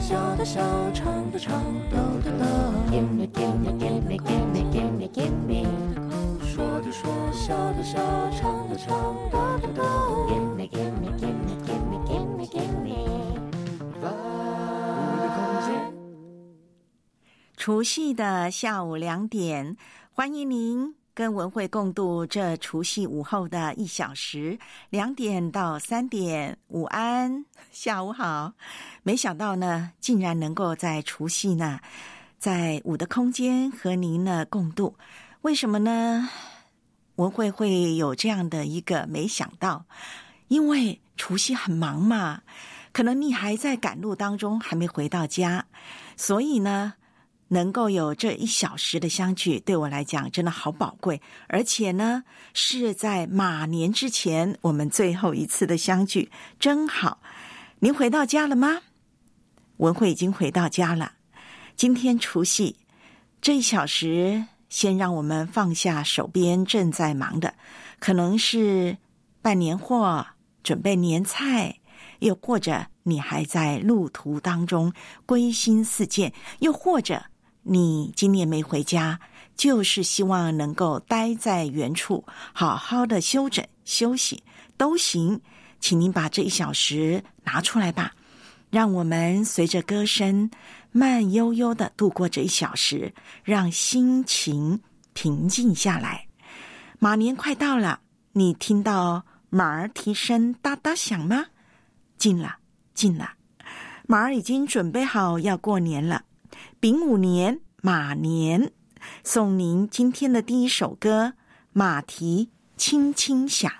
笑的笑，唱的唱，逗的逗。Give me, give me, give me, give me, give me, give me。说的说，笑的笑，唱的唱，逗的逗。Give me, give me, give me, give me, give me, give me。我的空间。 除夕的下午2点，欢迎您跟文慧共度这除夕午后的1小时，2点到3点，午安，下午好。没想到呢，竟然能够在除夕呢，在我的空间和您呢共度。为什么呢？文慧会有这样的一个没想到，因为除夕很忙嘛，可能你还在赶路当中，还没回到家，所以呢能够有这1小时的相聚，对我来讲真的好宝贵，而且呢是在马年之前我们最后一次的相聚，真好。您回到家了吗？文慧已经回到家了。今天除夕这1小时，先让我们放下手边正在忙的，可能是办年货、准备年菜，又或者你还在路途当中归心似箭，又或者你今年没回家，就是希望能够待在原处，好好的休整休息都行。请您把这1小时拿出来吧，让我们随着歌声慢悠悠的度过这1小时，让心情平静下来。马年快到了，你听到马儿蹄声哒哒响吗？近了近了，马儿已经准备好要过年了。丙午年马年，送您今天的第1首歌，马蹄轻轻响。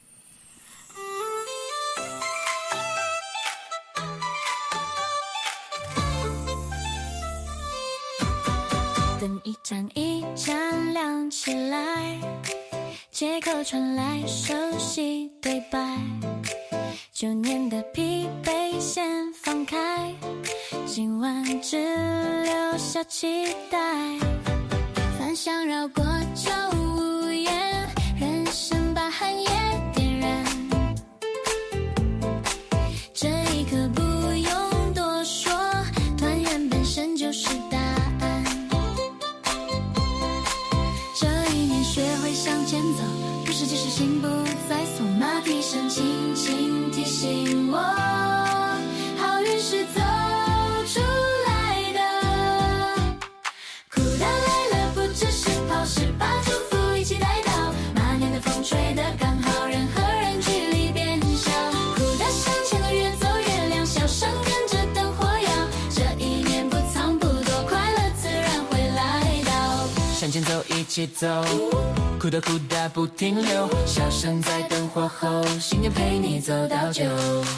灯一盏一盏亮起来，街口传来熟悉对白，旧年的疲惫先放开，今晚只留下期待。饭香绕过旧屋檐，人生把寒夜点燃，这一刻不用多说，团圆本身就是答案。这一年学会向前走，不是及时心不再松，马蹄声轻轻提醒我，好运是走出来的。苦难来了，不只是跑，是把祝福一起带到。马年的风吹得刚好，人和人距离变小。苦的向前的越走越亮，笑声跟着灯火摇。这一年不藏不躲，快乐自然会来到。 向前走，一起走，哭的哭的不停留，笑声在灯火后，新年陪你走到旧。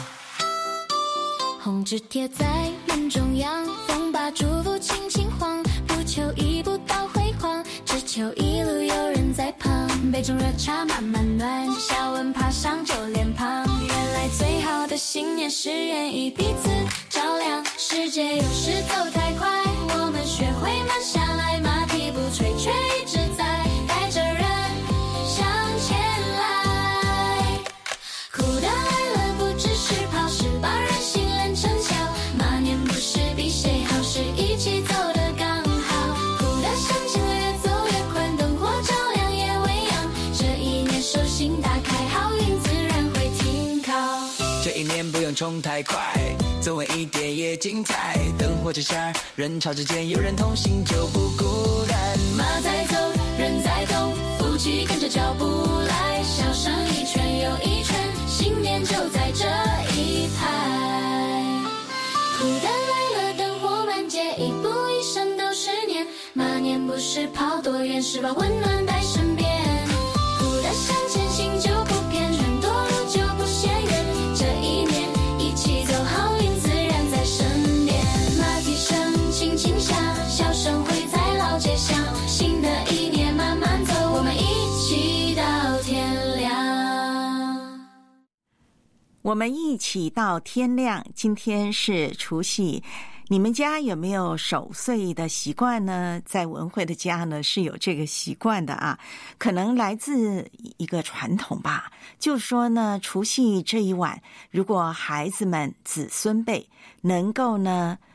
红纸贴在门中央，风把祝福轻轻晃，不求一步到辉煌，只求一路有人在旁。杯中热茶慢慢暖，小吻爬上旧脸庞。原来最好的新年是愿意彼此照亮。世界有时走太快，我们学会慢下来，马蹄不吹却一直在带着人向前来。苦的来了，不只是跑，是把人心连成桥。马年不是比谁好，是一起走的刚好。苦的向前的越走越宽，灯火照亮夜未央。这一年手心打开，好运自然会停靠。 这一年不用冲太快，走稳一点也精彩。灯火之下，人潮之间，有人同行就不孤单。 马在走，人在动，福气跟着脚步来，笑声一圈又一圈，新年就在这一排。苦的来了，灯火满街，一步一生都是年。马年不是跑多远，是把温暖带身边。苦的向前行就不偏，人多路就不嫌远。这一年一起走，好运自然在身边。马蹄声轻轻响，笑声会在老街响。新的一年慢慢走，我们一起到天亮。 我们一起到天亮。今天是除夕，你们家有没有守岁的习惯呢？在文慧的家呢是有这个习惯的啊，可能来自一个传统吧，就说呢除夕这一晚，如果孩子们子孙辈能够呢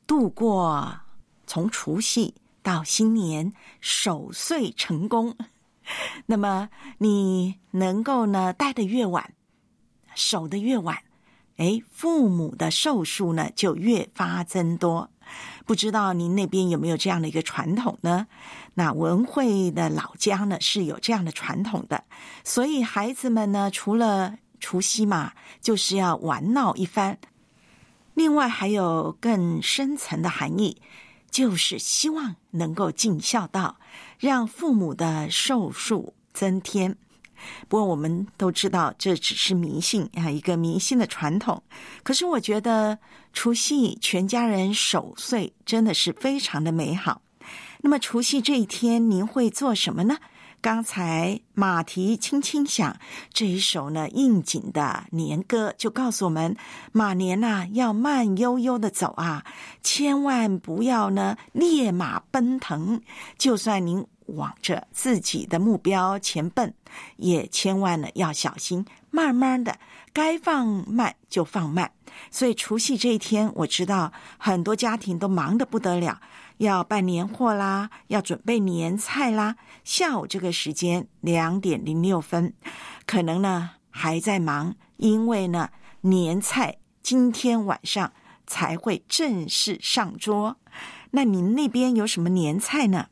度过从除夕到新年守岁成功，那么你能够呢待得越晚，守得越晚，父母的寿数呢就越发增多。不知道您那边有没有这样的一个传统呢？那文慧的老家呢是有这样的传统的，所以孩子们呢除了除夕嘛，就是要玩闹一番。另外还有更深层的含义，就是希望能够尽孝道，让父母的寿数增添。不过我们都知道这只是迷信一个迷信的传统。可是我觉得除夕全家人守岁真的是非常的美好。那么除夕这一天您会做什么呢？刚才马蹄轻轻响这一首呢应景的年歌就告诉我们，马年要慢悠悠的走千万不要呢烈马奔腾，就算您往着自己的目标前奔，也千万呢要小心，慢慢的该放慢就放慢。所以除夕这一天，我知道很多家庭都忙得不得了，要办年货啦，要准备年菜啦。下午这个时间2点06分，可能呢还在忙，因为呢年菜今天晚上才会正式上桌。那您那边有什么年菜呢？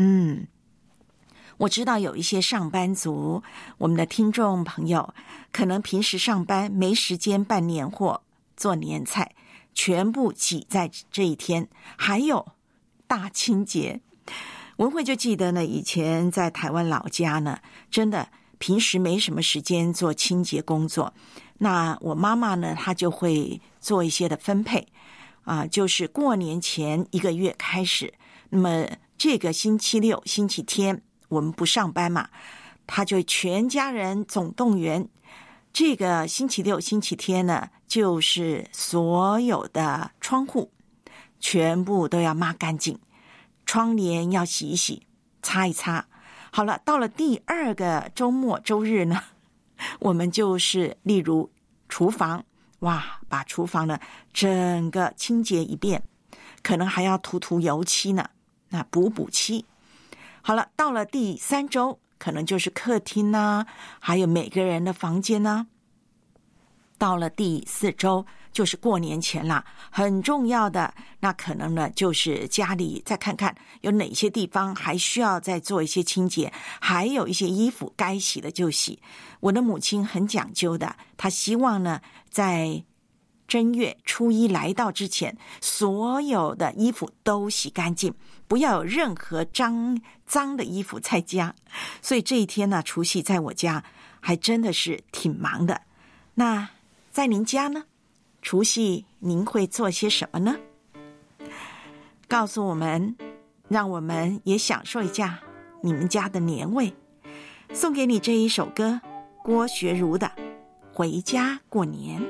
我知道有一些上班族，我们的听众朋友可能平时上班没时间办年货做年菜，全部挤在这一天。还有大清洁，文慧就记得呢，以前在台湾老家呢，真的平时没什么时间做清洁工作。那我妈妈呢，她就会做一些的分配就是过年前1个月开始，那么这个星期六星期天我们不上班嘛，他就全家人总动员，这个星期六星期天呢，就是所有的窗户全部都要抹干净，窗帘要洗一洗，擦一擦。好了，到了第2个周末周日呢，我们就是例如厨房，把厨房呢整个清洁一遍，可能还要涂油漆呢，那补漆。好了，到了第3周，可能就是客厅还有每个人的房间到了第4周，就是过年前啦，很重要的，那可能呢就是家里再看看有哪些地方还需要再做一些清洁，还有一些衣服该洗的就洗。我的母亲很讲究的，她希望呢在正月初1来到之前，所有的衣服都洗干净，不要有任何脏的衣服在家。所以这一天呢，除夕在我家还真的是挺忙的。那在您家呢？除夕您会做些什么呢？告诉我们，让我们也享受一下你们家的年味。送给你这一首歌，郭学儒的《回家过年》。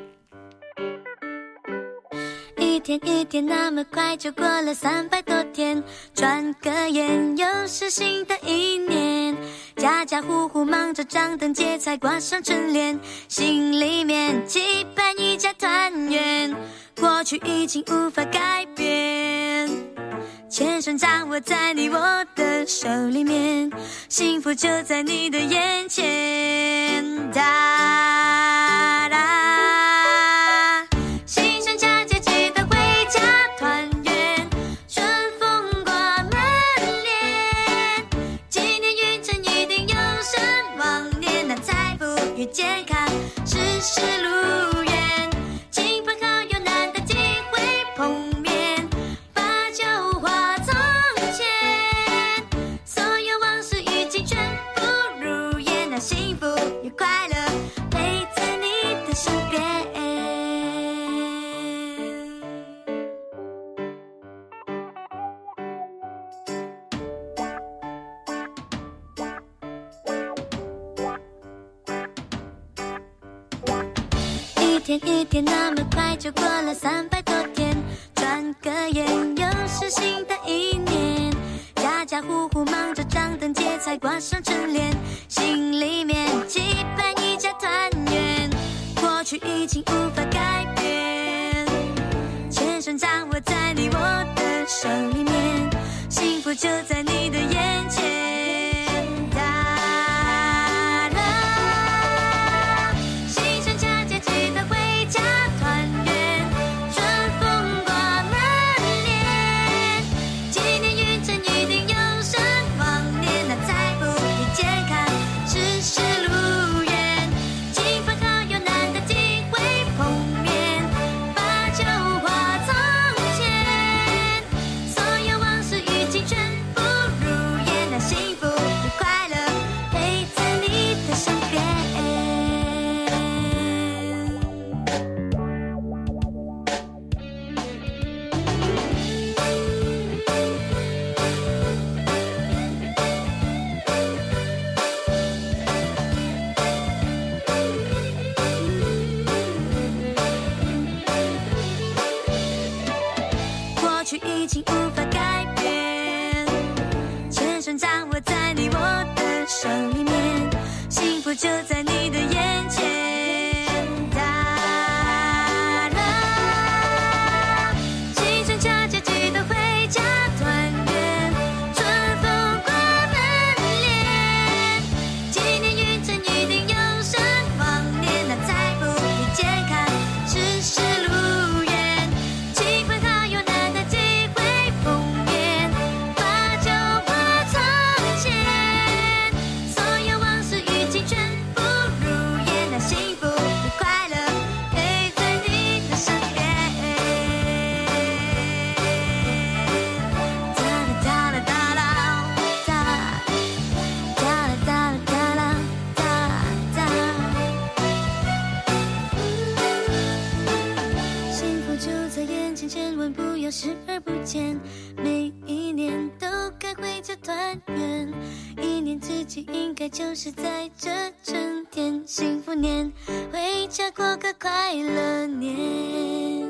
一天一天那么快就过了300多天，转个眼又是新的一年，家家户户忙着张灯结彩挂上春联，心里面期盼一家团圆，过去已经无法改变，前生掌握在你我的手里面，幸福就在你的眼前，哒哒健康，事事如愿，亲朋好友难得机会碰面，把酒话从前，所有往事已经全部如烟，那幸福也快乐陪在你的身边。一天一天那么快就过了300多天，转个眼又是新的一年，家家户户忙着张灯结彩挂上春联，心里面期盼一家团圆，过去已经无法改变，前生掌握在你我手里面，幸福就在你的眼前。就在你的眼前，哒啦，青春佳节记得回家团圆，春风挂门帘，纪念运程一定永生往年，那财富与健康事事如愿，机会好有难得机会碰面，把酒话从前，所有往事与青春视而不见，每一年都该回家团圆，一年之计应该就是在这春天，幸福年，回家过个快乐年，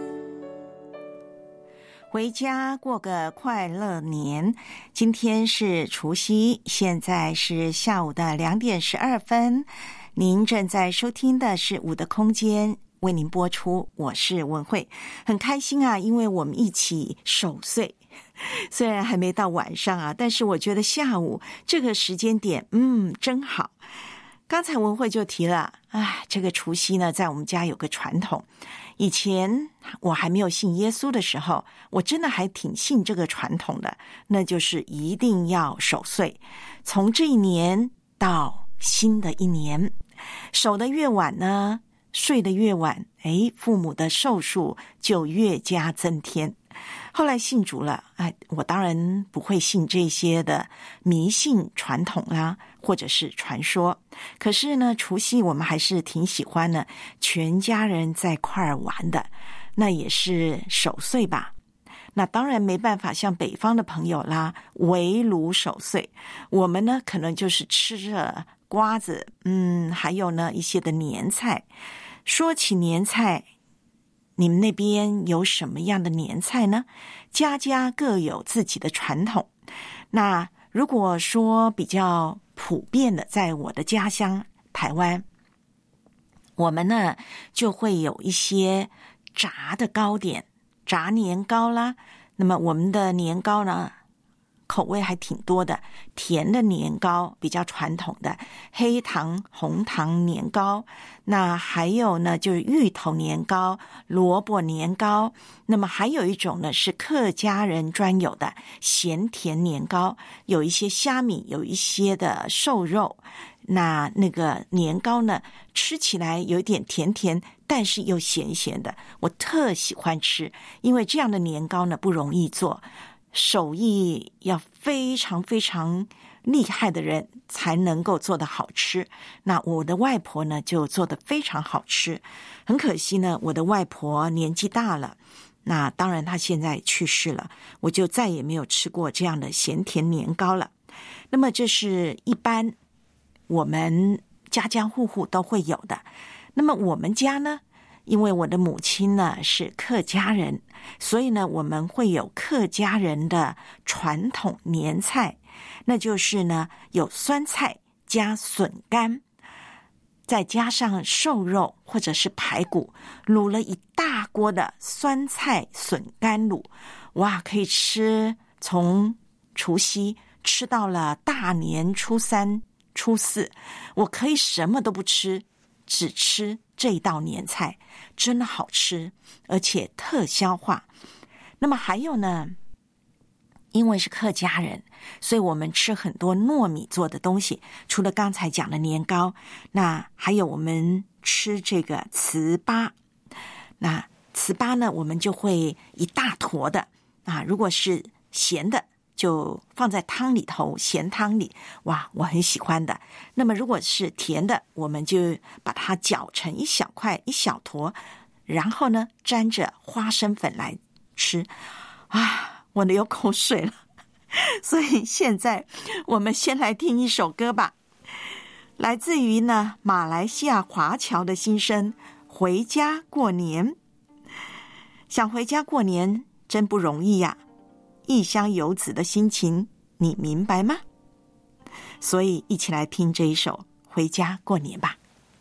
回家过个快乐年。今天是除夕，现在是下午的2点12分，您正在收听的是我的空间，为您播出，我是文慧，很开心啊，因为我们一起守岁，虽然还没到晚上啊，但是我觉得下午这个时间点，真好。刚才文慧就提了，这个除夕呢，在我们家有个传统，以前我还没有信耶稣的时候，我真的还挺信这个传统的，那就是一定要守岁，从这一年到新的一年，守得越晚呢，睡得越晚，父母的寿数就越加增添。后来信主了，我当然不会信这些的迷信传统啦，或者是传说。可是呢，除夕我们还是挺喜欢呢，全家人在块儿玩的，那也是守岁吧。那当然没办法像北方的朋友啦，围炉守岁，我们呢可能就是吃着瓜子，还有呢一些的年菜。说起年菜，你们那边有什么样的年菜呢？家家各有自己的传统。那如果说比较普遍的，在我的家乡台湾，我们呢就会有一些炸的糕点，炸年糕啦。那么我们的年糕呢，口味还挺多的，甜的年糕比较传统的，黑糖、红糖年糕，那还有呢就是芋头年糕、萝卜年糕，那么还有一种呢是客家人专有的咸甜年糕，有一些虾米，有一些的瘦肉，那个年糕呢吃起来有一点甜甜，但是又咸咸的，我特喜欢吃，因为这样的年糕呢不容易做，手艺要非常非常厉害的人才能够做得好吃。那我的外婆呢就做得非常好吃，很可惜呢我的外婆年纪大了，那当然她现在去世了，我就再也没有吃过这样的咸甜年糕了。那么这是一般我们家家户户都会有的。那么我们家呢，因为我的母亲呢是客家人，所以呢我们会有客家人的传统年菜，那就是呢有酸菜加笋干。 再加上瘦肉或者是排骨，卤了一大锅的酸菜笋干卤，哇，可以吃从除夕吃到了大年初三、初四，我可以什么都不吃，只吃这一道年菜，真的好吃，而且特消化。那么还有呢，因为是客家人，所以我们吃很多糯米做的东西，除了刚才讲的年糕，那还有我们吃这个糍粑。那糍粑呢，我们就会一大坨的啊，如果是咸的就放在汤里头，咸汤里，哇，我很喜欢的。那么如果是甜的，我们就把它搅成一小块一小坨，然后呢沾着花生粉来吃啊，我流口水了。所以现在我们先来听一首歌吧，来自于呢马来西亚华侨的心声，回家过年。想回家过年真不容易呀，异乡游子的心情你明白吗？所以一起来听这一首回家过年吧。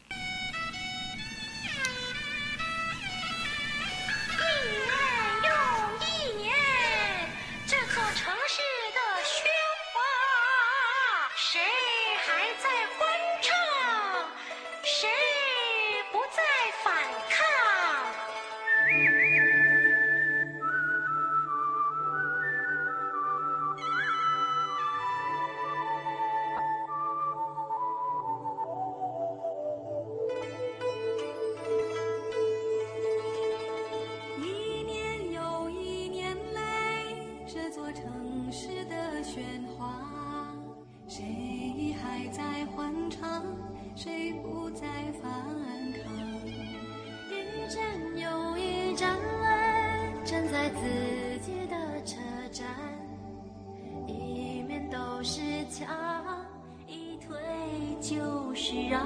谁不再反抗？一站又一站来，站在自己的车站，一面都是墙，一推就是让。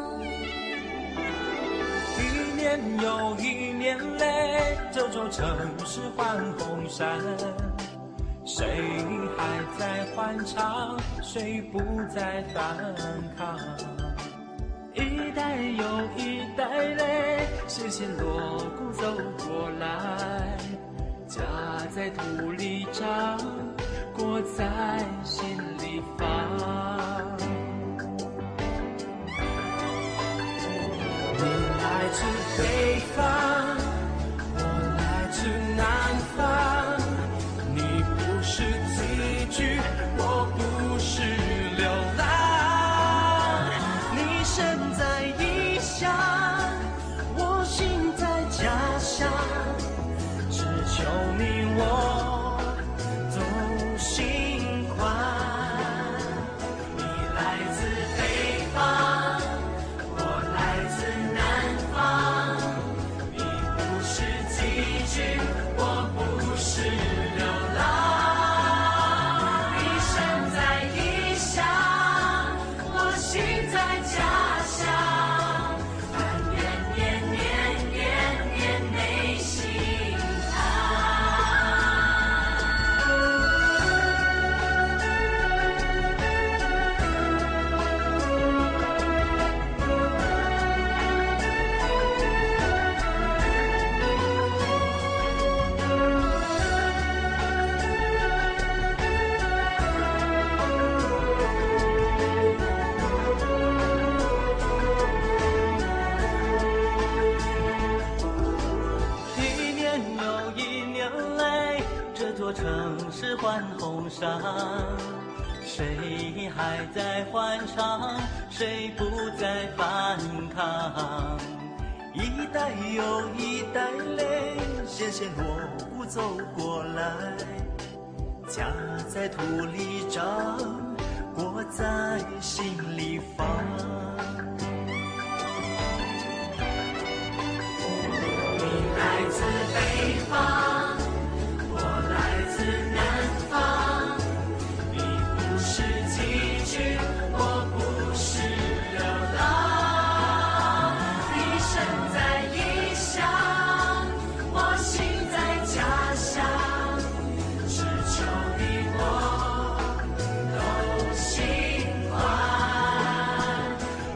一年又一年嘞，这座城市换红衫，谁还在欢唱？谁不再反抗？一代又一代嘞，视线锣鼓走过来，家在土里长，国在心里放。你来自北方，我来自南方，你不是寄居，我不是流浪。你身在异乡，我心在家乡，只求你我都心宽。你来自北方，我来自南方，你不是寄居，我不是流浪。你身在异乡，我心在家乡，但愿年年年年内心一年又一年来，这座城市换红裳，谁还在欢唱？谁不再反抗？一代又一代嘞，线线锣鼓走过来，家在土里长，国在心里放。你来自北方，我来自南方，你不是寄居，我不是流浪。你身在异乡，我心在家乡，只求你我都心宽。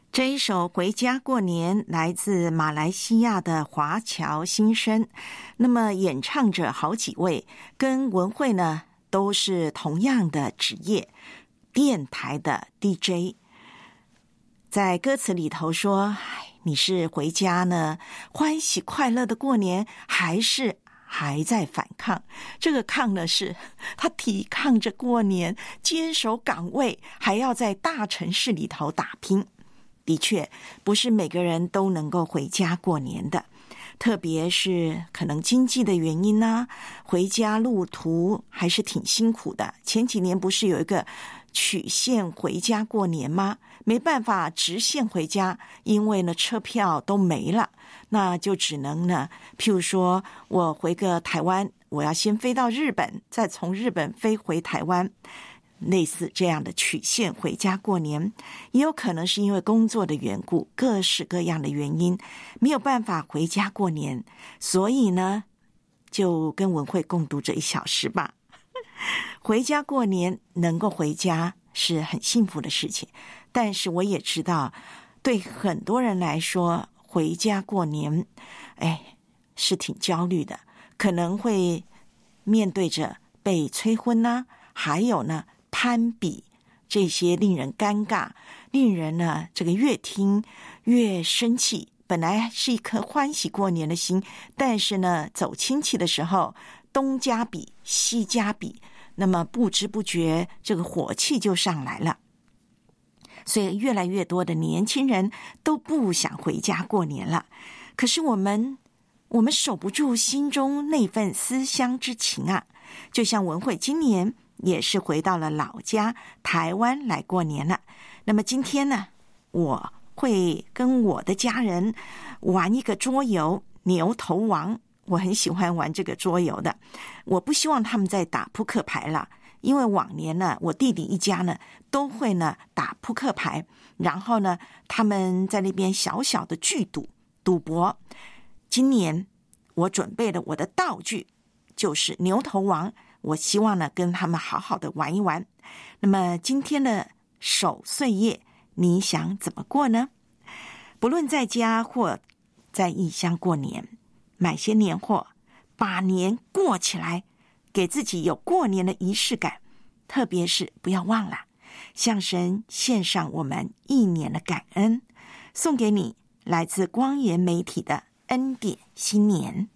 这一首《回家过年》来自马来西亚的华侨新生，那么演唱者好几位，跟文慧呢都是同样的职业，电台的 DJ。 在歌词里头说，你是回家呢欢喜快乐的过年，还是还在反抗？这个抗呢，是他抵抗着过年，坚守岗位，还要在大城市里头打拼。的确不是每个人都能够回家过年的，特别是可能经济的原因啊，回家路途还是挺辛苦的。前几年不是有一个曲线回家过年吗？没办法直线回家，因为呢车票都没了，那就只能呢，譬如说我回个台湾，我要先飞到日本，再从日本飞回台湾，类似这样的曲线回家过年。也有可能是因为工作的缘故，各式各样的原因，没有办法回家过年，所以呢就跟文慧共度这1小时吧。回家过年，能够回家是很幸福的事情，但是我也知道对很多人来说，回家过年是挺焦虑的，可能会面对着被催婚啊，还有呢攀比，这些令人尴尬，令人呢这个越听越生气。本来是一颗欢喜过年的心，但是呢走亲戚的时候，东家比西家比，那么不知不觉这个火气就上来了。所以越来越多的年轻人都不想回家过年了。可是我们守不住心中那份思乡之情啊。就像文慧今年也是回到了老家台湾来过年了。那么今天呢，我会跟我的家人玩一个桌游牛头王，我很喜欢玩这个桌游的。我不希望他们在打扑克牌了，因为往年呢我弟弟一家呢都会呢打扑克牌，然后呢他们在那边小小的聚赌博。今年我准备了我的道具，就是牛头王，我希望呢跟他们好好的玩一玩。那么今天的守岁夜你想怎么过呢？不论在家或在异乡过年，买些年货，把年过起来，给自己有过年的仪式感。特别是不要忘了向神献上我们1年的感恩，送给你来自光言媒体的恩典新年。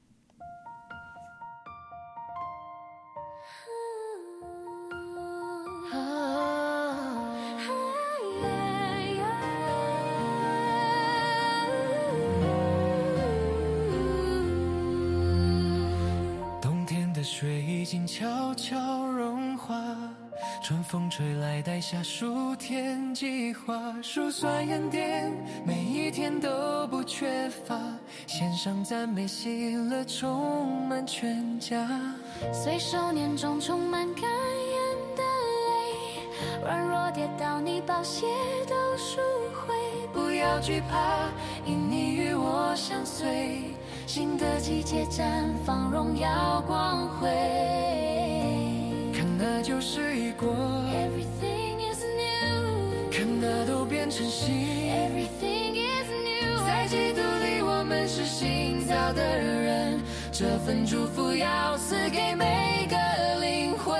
雪已经悄悄融化，春风吹来带下数天计划，数算恩典，每一天都不缺乏，献上赞美喜乐充满全家。 随手年中充满感恩的泪，软弱跌倒你宝血都赎回。不要惧怕，因你与我相随，新的季节绽放荣耀光辉。 看那旧事已过， Everything is new， 看那都变成新， Everything is new， 在基督里我们是新造的人，这份祝福要赐给每个灵魂。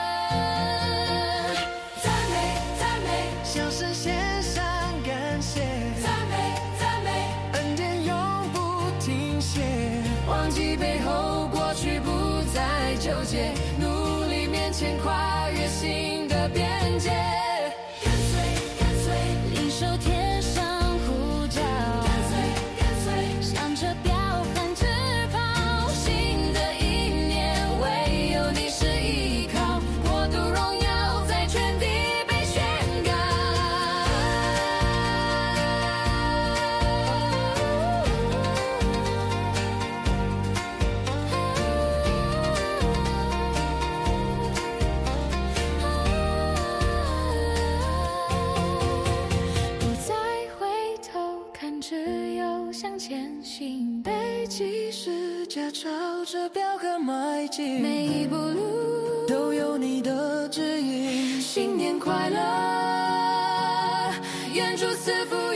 赞美赞美，向神献上感谢，赞美赞美，恩典永不停歇，忘记背后过去不再纠结，努力面前跨越新的边界，跟随跟随， 领受天上呼召， 跟随跟随， 向着标杆直跑，新的一年唯有你是依靠，国度荣耀在全地被宣告。不再回头看，只有向前行， 背起十架朝着标杆迈进， 每一步路都有你的指引。新年快乐，愿主赐福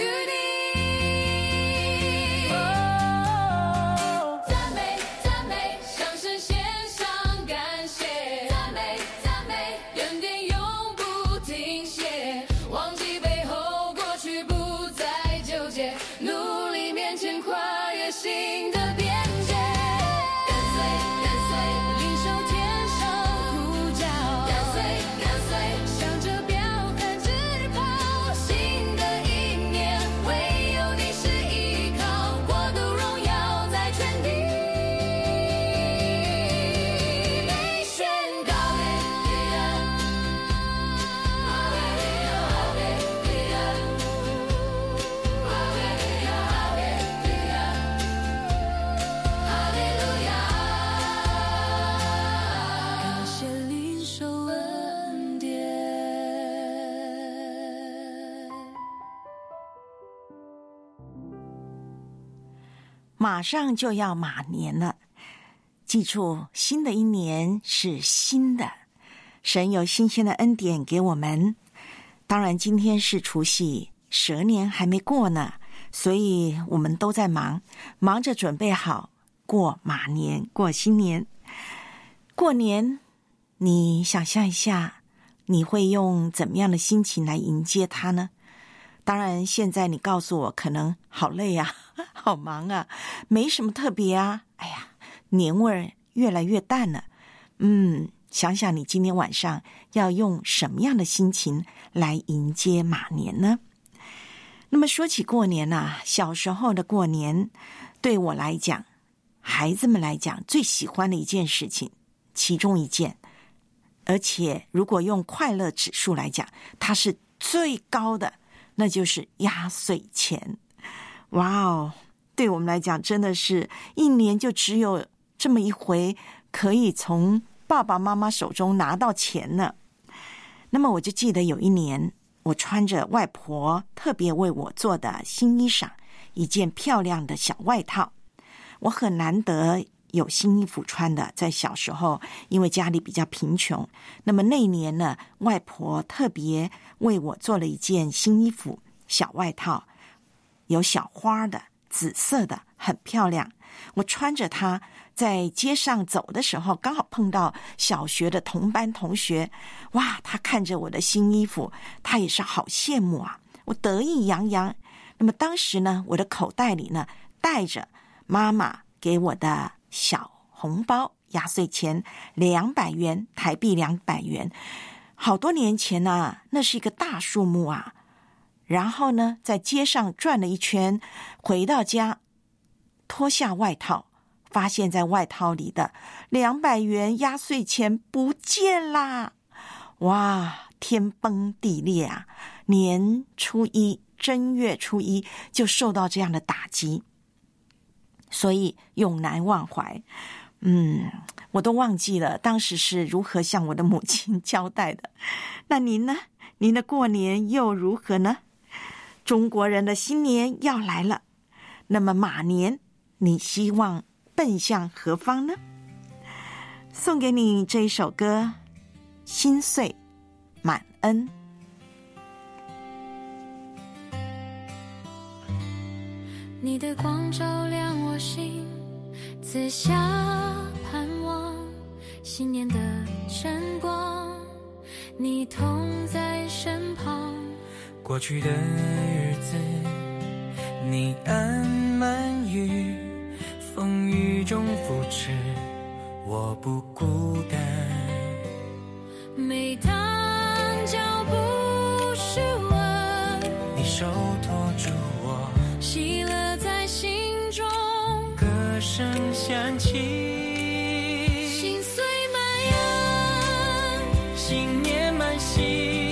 马上就要马年了，记住，新的一年是新的，神有新鲜的恩典给我们。当然今天是除夕，蛇年还没过呢，所以我们都在忙着准备好过马年，过新年。过年你想象一下，你会用怎么样的心情来迎接它呢？当然现在你告诉我可能好累啊，好忙啊，没什么特别啊，哎呀，年味越来越淡了。想想你今天晚上要用什么样的心情来迎接马年呢？那么说起过年啊，小时候的过年对我来讲，孩子们来讲最喜欢的一件事情，其中一件，而且如果用快乐指数来讲，它是最高的，那就是压岁钱。哇哦，对我们来讲真的是一年就只有这么一回可以从爸爸妈妈手中拿到钱呢。那么我就记得有一年，我穿着外婆特别为我做的新衣裳，一件漂亮的小外套。我很难得有新衣服穿的，在小时候因为家里比较贫穷，那么那一年呢，外婆特别为我做了一件新衣服，小外套，有小花的，紫色的，很漂亮。我穿着它在街上走的时候，刚好碰到小学的同班同学，哇，他看着我的新衣服，他也是好羡慕啊，我得意洋洋。那么当时呢，我的口袋里呢带着妈妈给我的小红包，压岁钱200元，台币200元，好多年前呢，那是一个大数目啊。然后呢，在街上转了一圈，回到家脱下外套，发现在外套里的200元压岁钱不见啦！哇，天崩地裂啊！年初一，正月初一就受到这样的打击，所以永难忘怀。我都忘记了当时是如何向我的母亲交代的。那您呢？您的过年又如何呢？中国人的新年要来了，那么马年你希望奔向何方呢？送给你这一首歌，心碎满恩。 你的光照亮我心，赐下盼望，新年的晨光，你同在身旁。 过去的日子，你安满于风雨中扶持，我不孤单。 每当脚步失稳， 你手托住我， 喜乐在心中， 歌声响起， 心碎满恩， 新年满喜。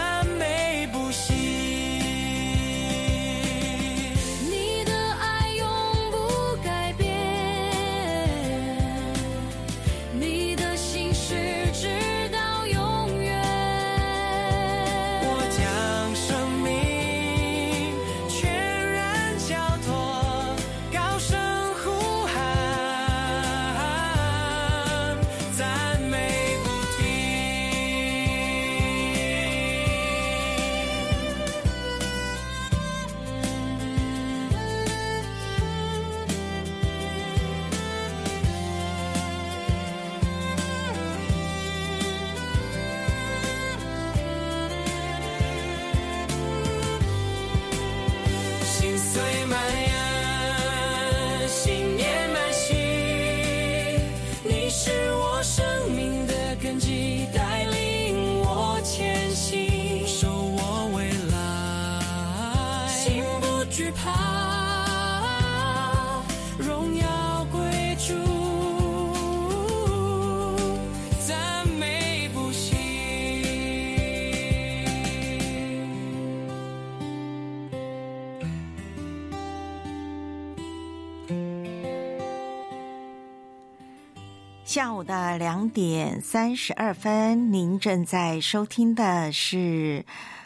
你的爱永惧怕，荣耀归主，赞美不息。 下午的2点32分，您正在收听的是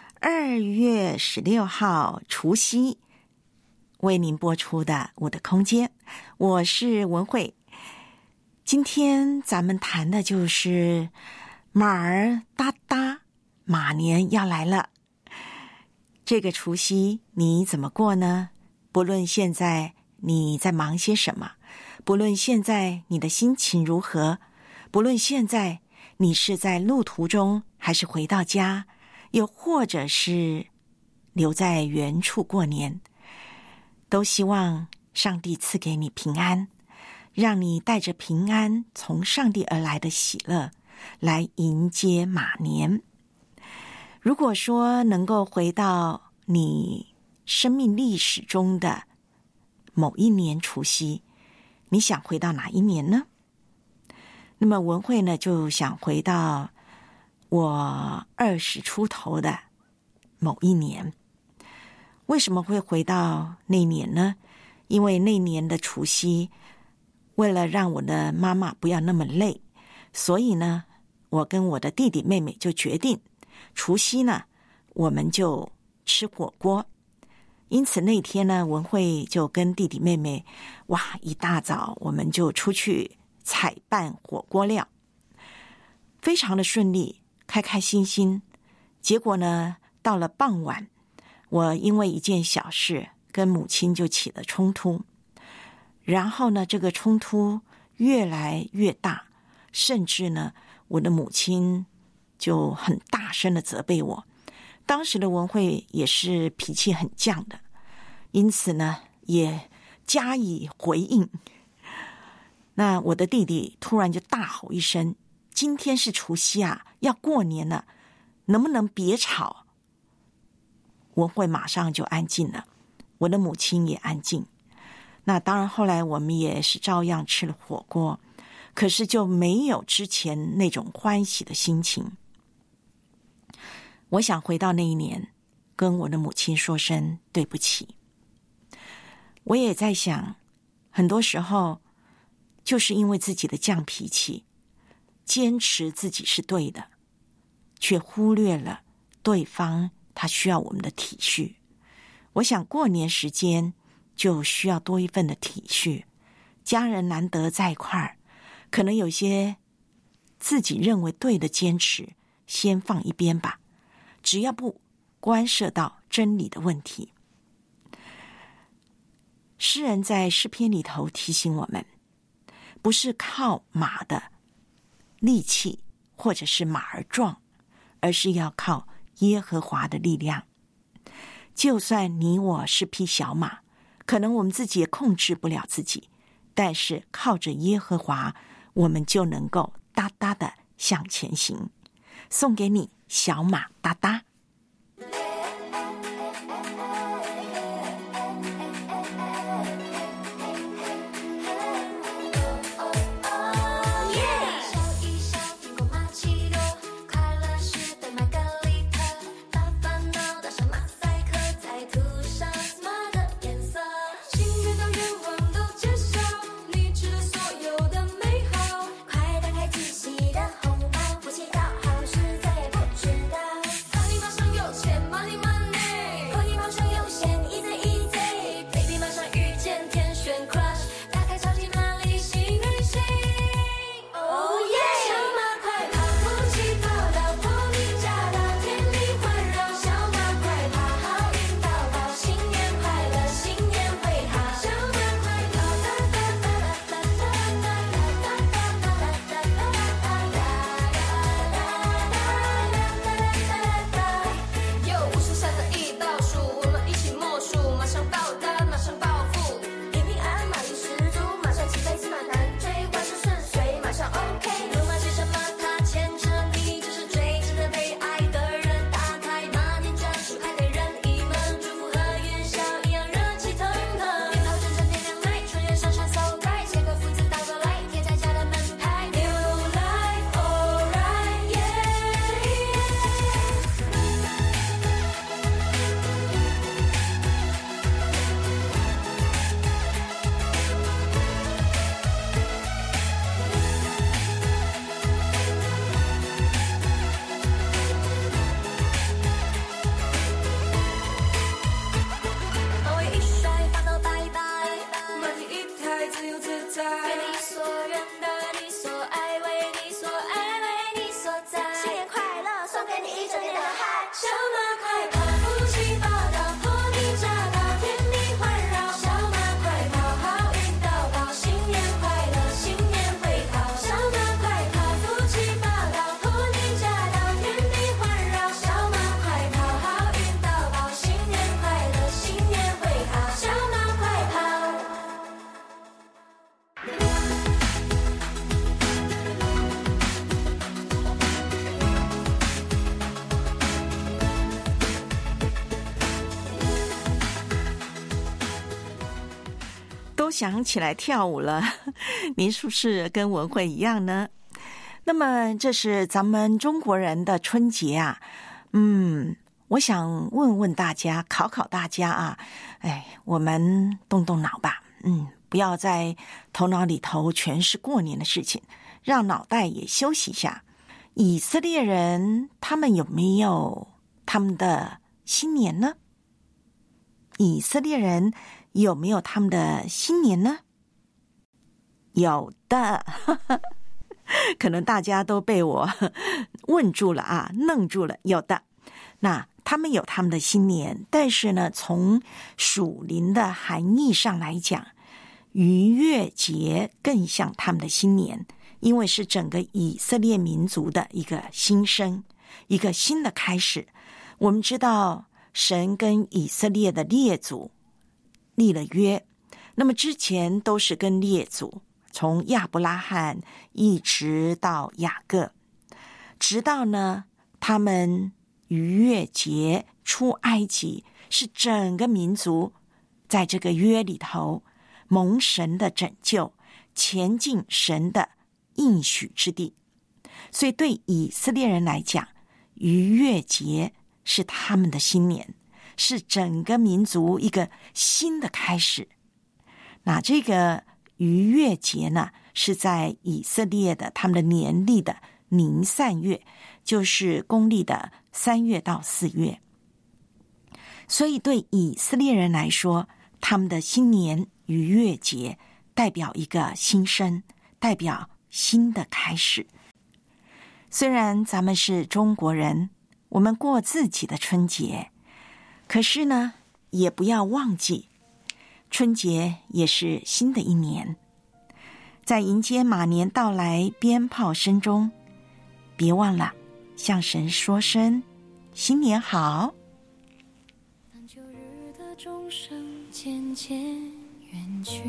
2月16号除夕为您播出的我的空间，我是文慧。今天咱们谈的就是马儿哒哒，马年要来了。这个除夕你怎么过呢？不论现在你在忙些什么，不论现在你的心情如何，不论现在你是在路途中还是回到家，又或者是留在原处过年，都希望上帝赐给你平安，让你带着平安从上帝而来的喜乐来迎接马年。如果说能够回到你生命历史中的某一年除夕，你想回到哪一年呢？那么文慧呢，就想回到我20出头的某一年。为什么会回到那年呢？因为那年的除夕，为了让我的妈妈不要那么累，所以呢，我跟我的弟弟妹妹就决定，除夕呢，我们就吃火锅。因此那天呢，文慧就跟弟弟妹妹，一大早我们就出去采办火锅料，非常的顺利，开开心心。结果呢，到了傍晚，我因为一件小事跟母亲就起了冲突，然后呢，这个冲突越来越大，甚至呢，我的母亲就很大声的责备我。当时的文慧也是脾气很犟的，因此呢，也加以回应。那我的弟弟突然就大吼一声：“今天是除夕啊，要过年了，能不能别吵？”文慧马上就安静了，我的母亲也安静。那当然后来我们也是照样吃了火锅，可是就没有之前那种欢喜的心情。我想回到那一年，跟我的母亲说声对不起。我也在想，很多时候就是因为自己的犟脾气，坚持自己是对的，却忽略了对方他需要我们的体恤。我想过年时间就需要多一份的体恤，家人难得在一块儿，可能有些自己认为对的坚持先放一边吧，只要不关涉到真理的问题。诗人在诗篇里头提醒我们，不是靠马的力气或者是马儿壮，而是要靠耶和华的力量。就算你我是匹小马，可能我们自己也控制不了自己，但是靠着耶和华，我们就能够哒哒的向前行。送给你小马哒哒。 快打开惊喜的红包，不祈祷好事再也不知道。 想起来跳舞了。您是不是跟文慧一样呢？那么这是咱们中国人的春节啊。我想问问大家，考考大家啊，我们动动脑吧。不要在头脑里头全是过年的事情，让脑袋也休息一下。以色列人他们有没有他们的新年呢？以色列人有没有他们的新年呢？有的。可能大家都被我问住了啊，愣住了。有的。那他们有他们的新年，但是呢，从属灵的含义上来讲，逾越节更像他们的新年，因为是整个以色列民族的一个新生，一个新的开始。我们知道神跟以色列的列祖立了约，那么之前都是跟列祖，从亚伯拉罕一直到雅各，直到呢他们逾越节出埃及，是整个民族在这个约里头蒙神的拯救，前进神的应许之地。所以对以色列人来讲，逾越节是他们的新年，是整个民族一个新的开始。那这个逾越节呢，是在以色列的他们的年历的尼散月，就是公历的3月到4月。所以对以色列人来说，他们的新年逾越节代表一个新生，代表新的开始。虽然咱们是中国人，我们过自己的春节，可是呢，也不要忘记春节也是新的一年。在迎接马年到来鞭炮声中，别忘了向神说声新年好。 当旧日的钟声渐渐远去，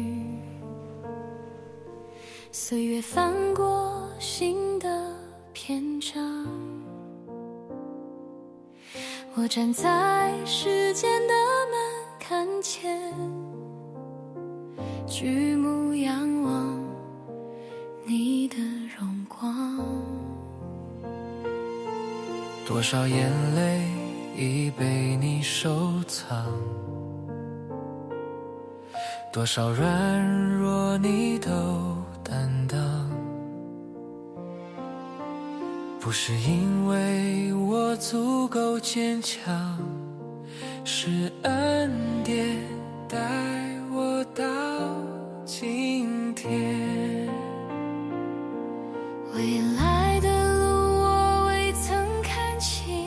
岁月翻过新的篇章，我站在时间的门槛前，举目仰望你的荣光。 多少眼泪已被你收藏，多少软弱你都担当，不是因为我足够坚强，是恩典带我到今天。 未来的路我未曾看清，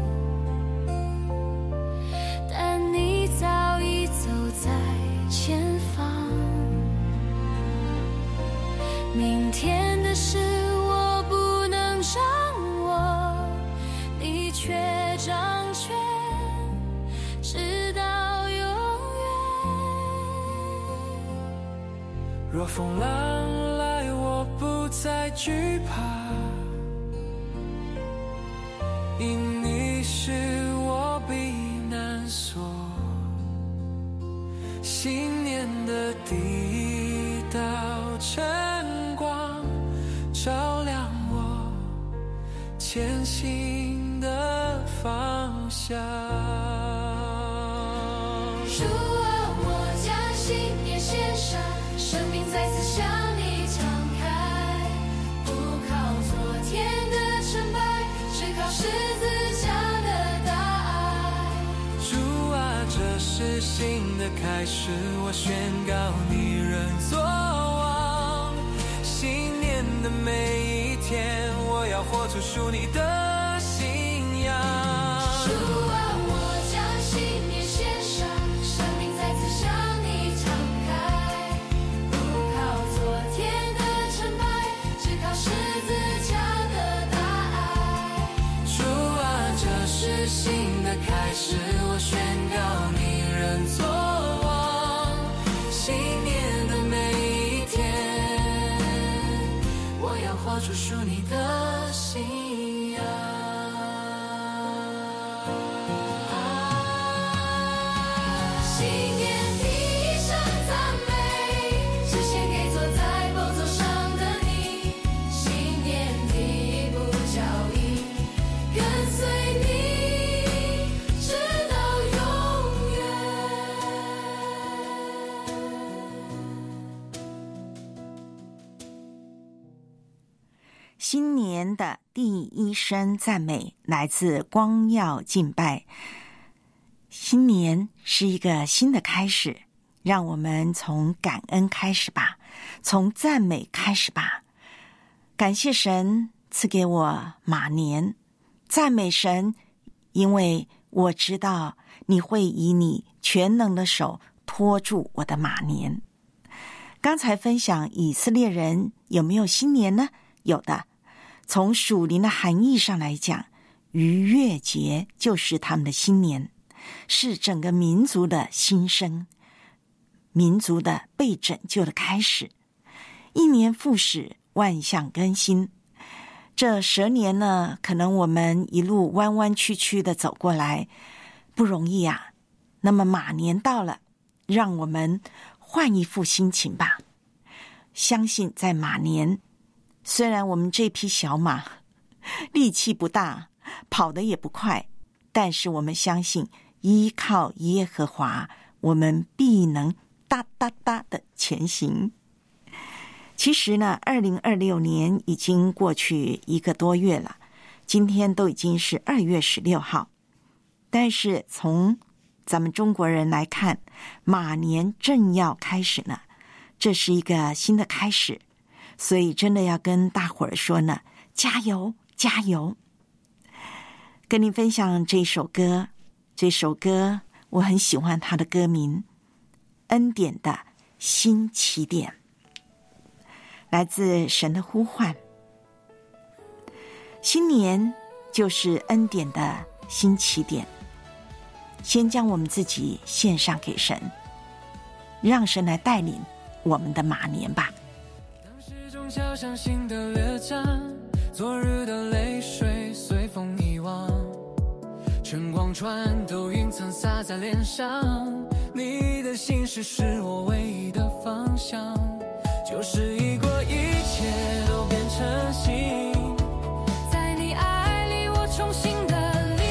但你早已走在前方。明天的事我不能掌握，你却掌权直到永远。 若风浪来我不再惧怕，因你是我避难所。新年的第一道晨光照亮我前行的方向。 主啊，我将新年献上，生命再次向你敞开，不靠昨天的成败，只靠十字架的大爱。 主啊，这是新的开始，我宣告你仍作王。新年的每一天，我要活出属你的信仰。 主啊，我将新年献上，生命再次向你敞开，不靠昨天的成败，只靠十字架的大爱。 主啊，这是新的开始，我宣告你仍作王。新年的每一天，我要活出属你的信仰。 新年第一声赞美， 新年的第一声赞美来自光耀敬拜。新年是一个新的开始，让我们从感恩开始吧，从赞美开始吧。感谢神赐给我马年，赞美神，因为我知道你会以你全能的手托住我的马年。刚才分享以色列人有没有新年呢？有的。从属灵的含义上来讲，逾越节就是他们的新年，是整个民族的新生，民族的被拯救的开始。一年复始，万象更新。这10年呢，可能我们一路弯弯曲曲的走过来，不容易啊。那么马年到了，让我们换一副心情吧。相信在马年，虽然我们这匹小马力气不大，跑得也不快，但是我们相信依靠耶和华，我们必能哒哒哒的前行。其实呢，2026年已经过去1个多月了，今天都已经是2月16号。但是从咱们中国人来看，马年正要开始呢，这是一个新的开始，所以真的要跟大伙儿说呢，加油加油。跟你分享这首歌，这首歌我很喜欢它的歌名，恩典的新起点，来自神的呼唤。新年就是恩典的新起点，先将我们自己献上给神，让神来带领我们的马年吧。 当时钟敲响新的乐章，昨日的泪水随风遗忘，晨光穿透云层洒在脸上，你的心事是我唯一的方向，就是一过一切都变成新，在你爱里我重新的力，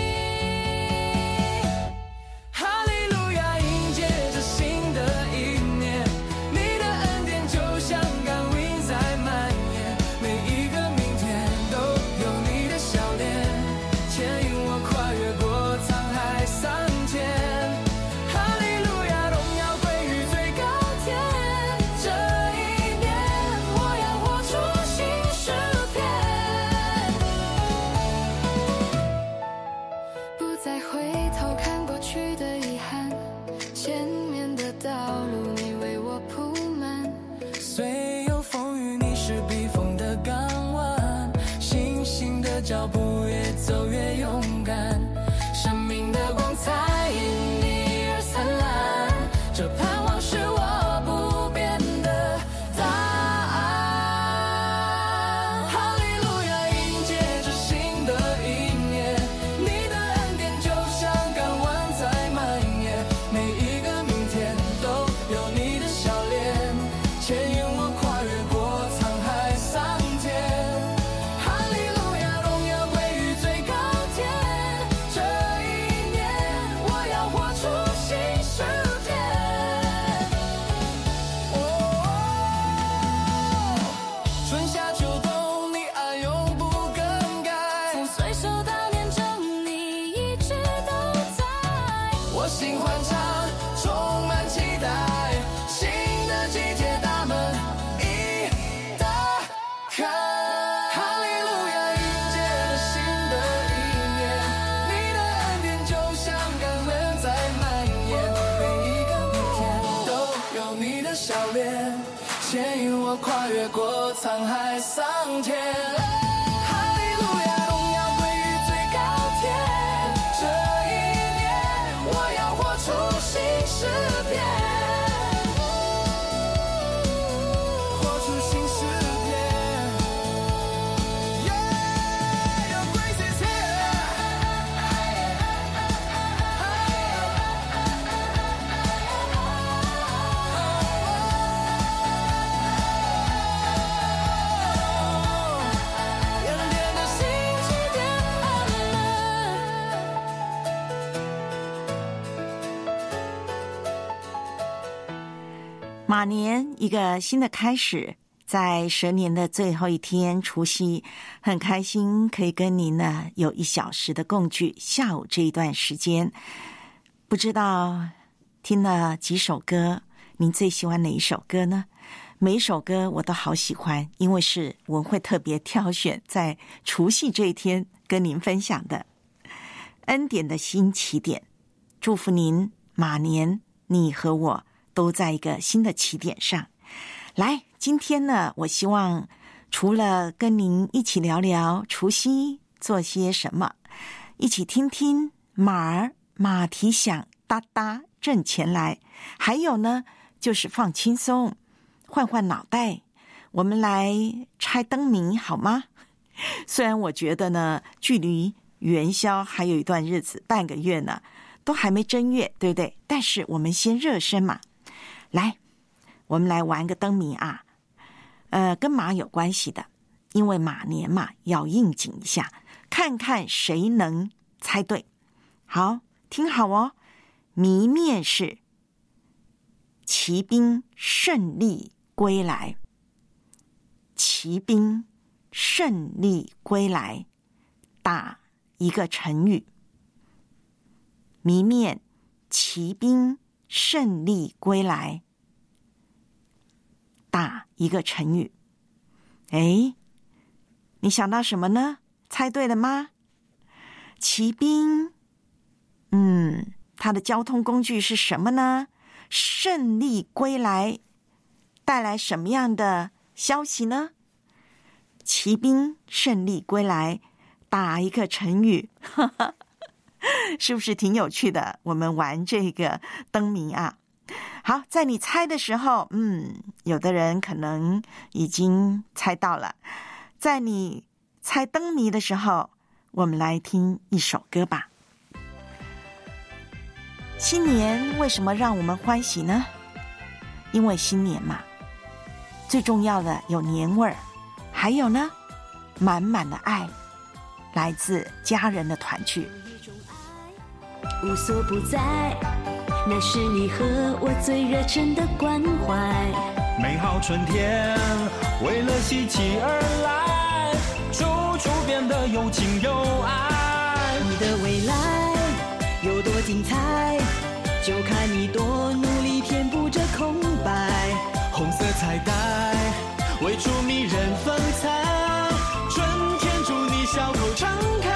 哈利路亚迎接着新的一年，你的恩典就像甘霖在蔓延，每一个明天都有你的笑脸，牵引我跨越过沧海桑田，哈利路亚荣耀归于最高天，这一年我要活出新诗篇，不再回头看过去的遗憾，前面的道路你为我铺满，虽有风雨你是避风的港湾，信心的脚步越走越勇敢，生命的光彩因你而灿烂，这盼望是我不变的答案，哈利路亚迎接着新的一年，你的恩典就像港湾在蔓延，每一个明天都有你的笑脸，牵引我跨越过沧海桑田，哈利路亚荣耀归于最高天，这一年我要活出新诗篇，春夏秋冬你爱永不更改，从岁首到年终你一直都在，我心欢畅充满期待，新的季节大门已打开，哈利路亚迎接着新的一年，你的恩典就像甘霖在蔓延，每一个明天都有你的笑脸，牵引我跨越过沧海桑田，哈利路亚荣耀归于最高天，这一年我要活出新诗篇，活出新诗篇，Your grace is here，恩典的新起点， 马年一个新的开始， 在蛇年的最后一天，除夕，很开心可以跟您呢有1小时的共聚。下午这一段时间，不知道听了几首歌，您最喜欢哪一首歌呢？每一首歌我都好喜欢，因为是文慧特别挑选在除夕这一天跟您分享的。恩典的新起点，祝福您马年你和我都在一个新的起点上。来，今天呢，我希望除了跟您一起聊聊除夕做些什么，一起听听马蹄响，哒哒挣钱来，还有呢就是放轻松，换换脑袋，我们来拆灯谜好吗？虽然我觉得呢，距离元宵还有一段日子，半个月呢，都还没正月，对不对？但是我们先热身嘛。来，我们来玩个灯谜啊，跟马有关系的，因为马年嘛，要应景一下，看看谁能猜对。好，听好哦，谜面是骑兵胜利归来，骑兵胜利归来，打一个成语。谜面骑兵胜利归来，打一个成语。哎，你想到什么呢？猜对了吗？骑兵，它的交通工具是什么呢？胜利归来，带来什么样的消息呢？骑兵胜利归来，打一个成语，是不是挺有趣的？我们玩这个灯谜啊。好，在你猜的时候，有的人可能已经猜到了。在你猜灯谜的时候，我们来听一首歌吧。新年为什么让我们欢喜呢？因为新年嘛，最重要的有年味儿，还有呢，满满的爱，来自家人的团聚。 无所不在，那是你和我最热忱的关怀。 美好春天为了希冀而来，处处变得有情有爱。 你的未来有多精彩，就看你多努力填补这空白。 红色彩带绘出迷人风采，春天祝你笑口常开。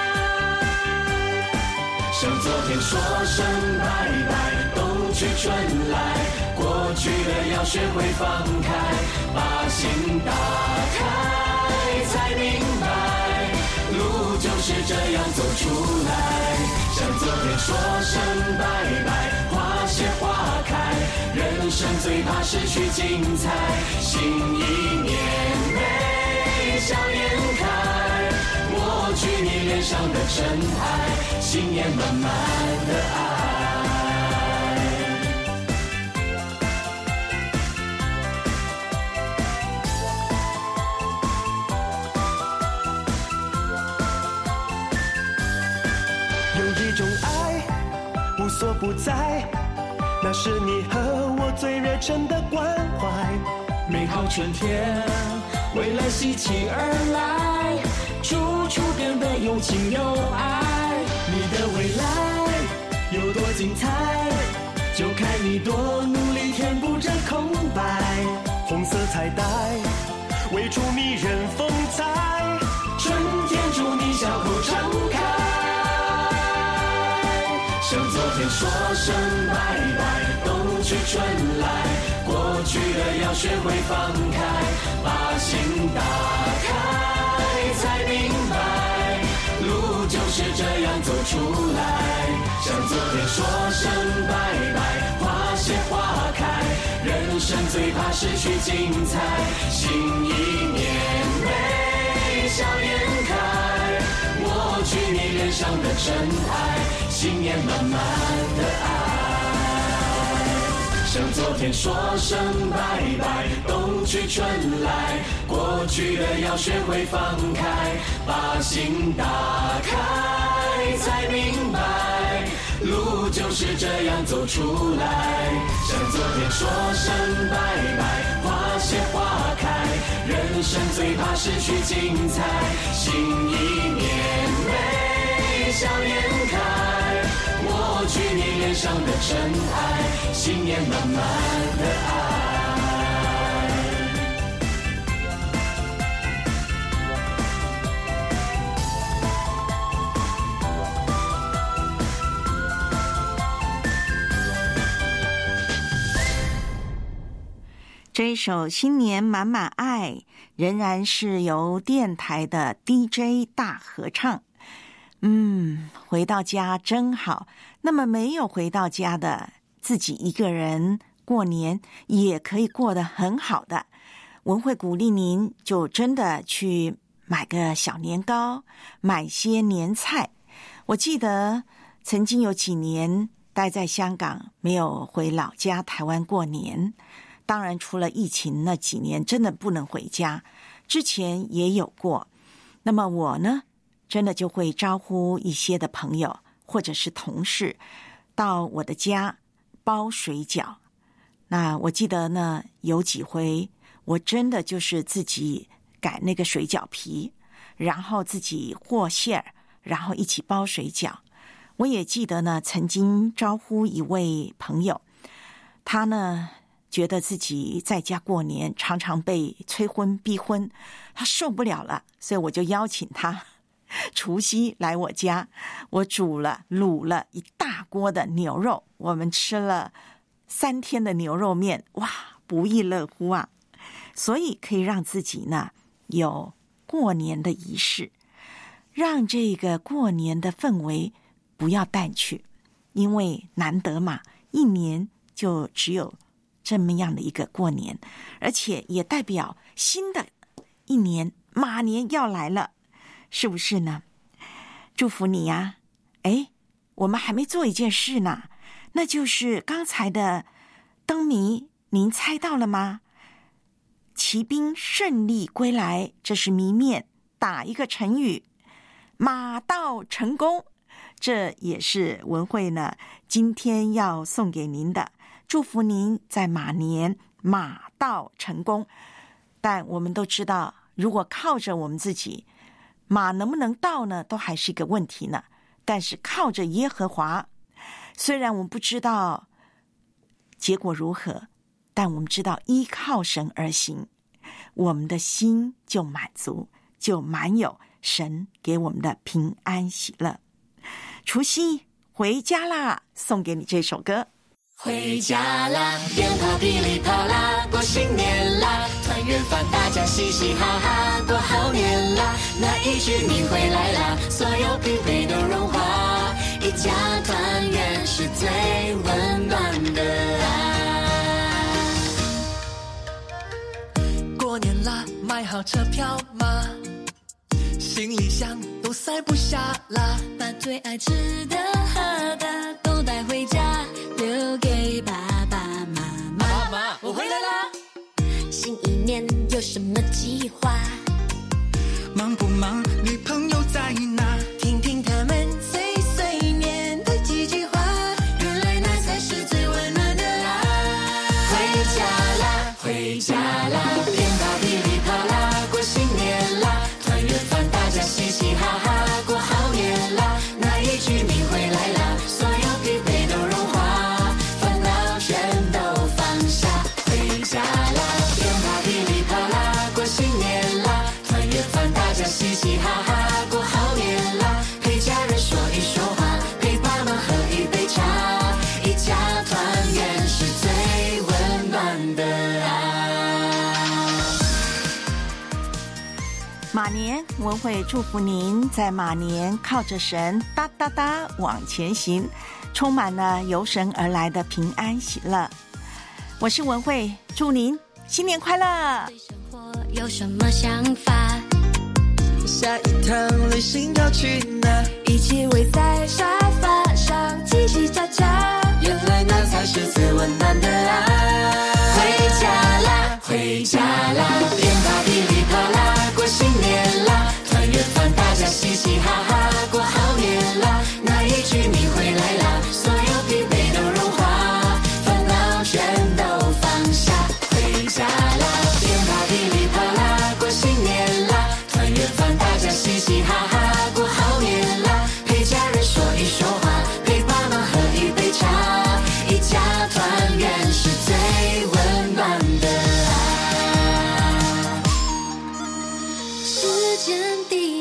向昨天说声拜拜，冬去春来，过去的要学会放开，把心打开，才明白，路就是这样走出来。向昨天说声拜拜，花谢花开，人生最怕失去精彩，新一年美笑颜开，抹去你脸上的尘埃，新年满满的爱。 有一种爱无所不在，那是你和我最热忱的关怀。 美好春天为了希冀而来，处处变得有情有爱。你的未来有多精彩，就看你多努力填补这空白。 红色彩带绘出迷人风采， 春天祝你笑口常开。向昨天说声拜拜，冬去春来，过去的要学会放开，把心打开，才明白，路就是这样走出来。向昨天说声拜拜，花谢花开，人生最怕失去精彩，新一年美笑颜开，抹去你脸上的尘埃，新年满满的爱。向昨天说声拜拜，冬去春来，过去的要学会放开，把心打开，才明白，路就是这样走出来。向昨天说声拜拜，花谢花开， 怕失去精彩。新一年眉笑颜开，抹去你脸上的尘埃，新年满满的爱。 这一首新年满满爱仍然是由电台的 DJ 大合唱。回到家真好。那么没有回到家的，自己一个人过年也可以过得很好的。文慧鼓励您就真的去买个小年糕，买些年菜。我记得曾经有几年待在香港，没有回老家台湾过年。当然除了疫情那几年真的不能回家，之前也有过。那么我呢，真的就会招呼一些的朋友或者是同事到我的家包水饺。那我记得呢，有几回我真的就是自己擀那个水饺皮，然后自己和馅儿，然后一起包水饺。我也记得呢，曾经招呼一位朋友，他呢觉得自己在家过年常常被催婚逼婚，他受不了了，所以我就邀请他除夕来我家，我煮了卤了一大锅的牛肉，我们吃了3天的牛肉面，哇，不亦乐乎啊！所以可以让自己呢有过年的仪式，让这个过年的氛围不要淡去，因为难得嘛，一年就只有这么样的一个过年，而且也代表新的一年马年要来了，是不是呢？祝福你呀！我们还没做一件事呢，那就是刚才的灯谜，您猜到了吗？骑兵胜利归来，这是谜面，打一个成语，马到成功，这也是文慧呢今天要送给您的。祝福您在马年马到成功。但我们都知道，如果靠着我们自己，马能不能到呢，都还是一个问题呢。但是靠着耶和华，虽然我们不知道结果如何，但我们知道依靠神而行，我们的心就满足，就满有神给我们的平安喜乐。除夕回家啦，送给你这首歌。 回家啦，鞭炮噼里啪啦，过新年啦，团圆饭大家嘻嘻哈哈，过好年啦。那一句你回来啦，所有疲惫都融化，一家团圆是最温暖的爱。过年啦，买好车票吗？行李箱都塞不下啦， 把最爱吃的喝的都带回家，留给爸爸妈妈。 妈妈，我回来啦！ 新一年有什么计划？ 忙不忙？女朋友在哪？ 听听他们碎碎念的几句话，原来那才是最温暖的爱。 回家啦，回家啦，鞭炮噼里啪啦，过新年啦，团圆饭大家嘻嘻哈哈，过好年啦。那一句你回来啦，所有疲惫都融化，烦恼全都放下。回家啦，鞭炮噼里啪啦，过新年啦，团圆饭大家嘻嘻哈哈，过好年啦。陪家人说一说话，陪爸妈喝一杯茶，一家团圆是最温暖的爱。 马年文慧祝福您在马年靠着神哒哒哒往前行，充满了由神而来的平安喜乐。我是文慧，祝您新年快乐。 对生活有什么想法？ 下一趟旅行要去哪？ 一起围在沙发上叽叽喳喳， 原来那才是最温暖的爱。回家啦，回家啦，鞭炮噼里啪啦，过新年啦，团圆饭大家嘻嘻哈哈，过好年啦。那一句你回来啦，所有疲惫都融化，烦恼全都放下。回家啦，鞭炮噼里啪啦，过新年间地